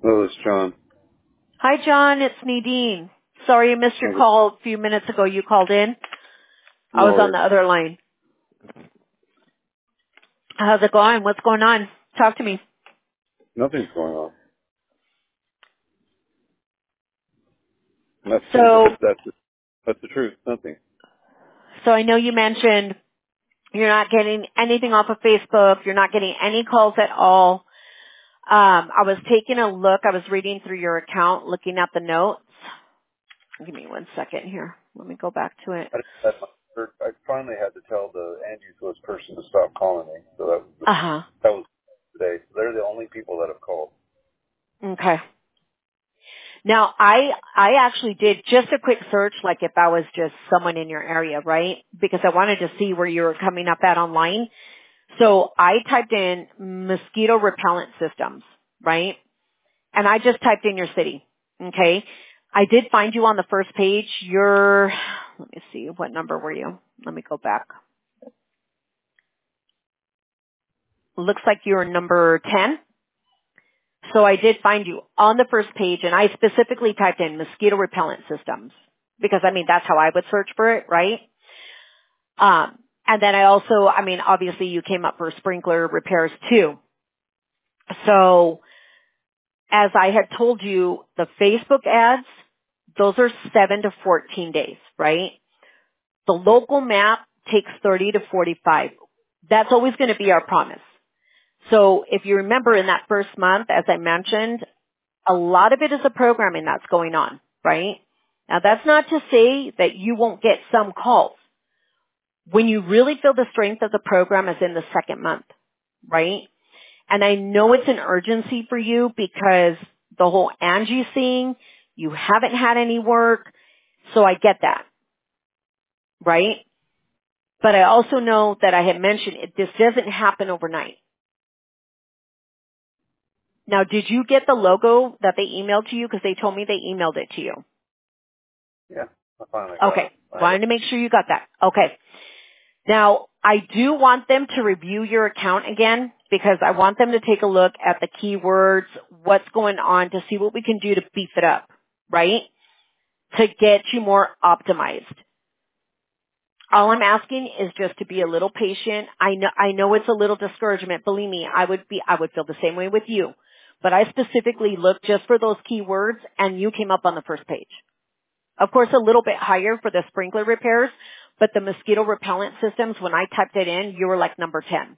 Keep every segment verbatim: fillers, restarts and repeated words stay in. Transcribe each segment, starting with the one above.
Hello, it's John. Hi, John. It's Nadine. Sorry I missed your Hey, call a few minutes ago. You called in. I no was on worries. the other line. How's it going? What's going on? Talk to me. Nothing's going on. That's So, that's that's the, that's the truth. Nothing. so I know you mentioned you're not getting anything off of Facebook. You're not getting any calls at all. Um, I was taking a look. I was reading through your account, looking at the notes. Give me one second here. Let me go back to it. I, that's my, I finally had to tell the Angie Swiss person to stop calling me. So that was the, Uh-huh. that was today. So they're the only people that have called. Okay. Now, I I actually did just a quick search, like if I was just someone in your area, right? Because I wanted to see where you were coming up at online. So I typed in mosquito repellent systems, right? And I just typed in your city, okay? I did find you on the first page. You're, let me see, what number were you? Let me go back. Looks like you're number ten. So I did find you on the first page, and I specifically typed in mosquito repellent systems because, I mean, that's how I would search for it, right? Um, and then I also, I mean, obviously you came up for sprinkler repairs too. So as I had told you, the Facebook ads, those are seven to fourteen days, right? The local map takes thirty to forty-five. That's always going to be our promise. So if you remember in that first month, as I mentioned, a lot of it is the programming that's going on, right? Now that's not to say that you won't get some calls. When you really feel the strength of the program is in the second month, right? And I know it's an urgency for you because the whole Angie thing, you haven't had any work, so I get that, right? But I also know that I had mentioned it, this doesn't happen overnight. Now, did you get the logo that they emailed to you? Because they told me they emailed it to you. Yeah, I finally got it. Okay. I Wanted to make sure you got that. Okay. Now, I do want them to review your account again because I want them to take a look at the keywords, what's going on to see what we can do to beef it up, right? To get you more optimized. All I'm asking is just to be a little patient. I know, I know it's a little discouragement. Believe me, I would be, I would feel the same way with you. But I specifically looked just for those keywords and you came up on the first page. Of course, a little bit higher for the sprinkler repairs, but the mosquito repellent systems, when I typed it in, you were like number ten.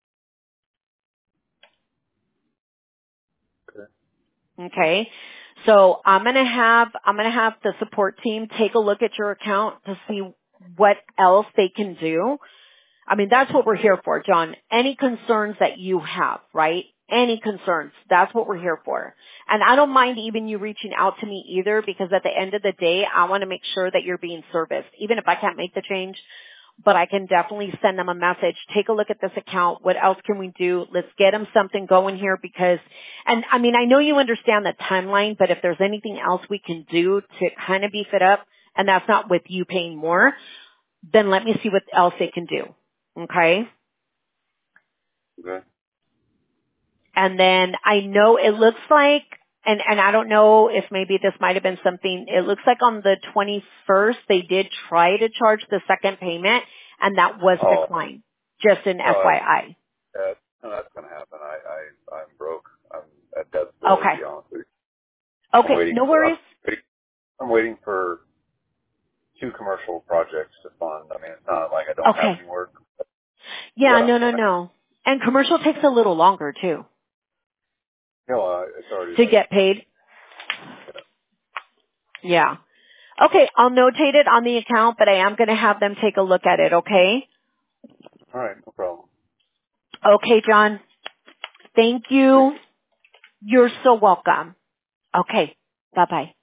okay. Okay. So I'm going to have, I'm going to have the support team take a look at your account to see what else they can do. I mean, that's what we're here for, John. Any concerns that you have, right? Any concerns, that's what we're here for. And I don't mind even you reaching out to me either because at the end of the day, I want to make sure that you're being serviced. Even if I can't make the change, but I can definitely send them a message. Take a look at this account. What else can we do? Let's get them something going here because, and I mean, I know you understand the timeline, but if there's anything else we can do to kind of beef it up, and that's not with you paying more, then let me see what else they can do. Okay? Okay. And then I know it looks like, and, and I don't know if maybe this might have been something, it looks like on the twenty-first they did try to charge the second payment and that was Oh, declined. Just an no, that's, F Y I. that, no, that's going to happen. I, I, I'm broke. I'm at death's door, to Okay. be honest with you. I'm Okay. waiting No for, I'm worries. waiting, I'm waiting for two commercial projects to fund. I mean, it's not like I don't have Okay. any work. Yeah, What no, I'm, no, no. And commercial takes a little longer too you know, uh, it's already to been, get paid. yeah. Yeah. Okay. I'll notate it on the account, but I am going to have them take a look at it. Okay. All right, no problem. Okay, John. Thank Thank you. You're so welcome. Okay. Bye bye.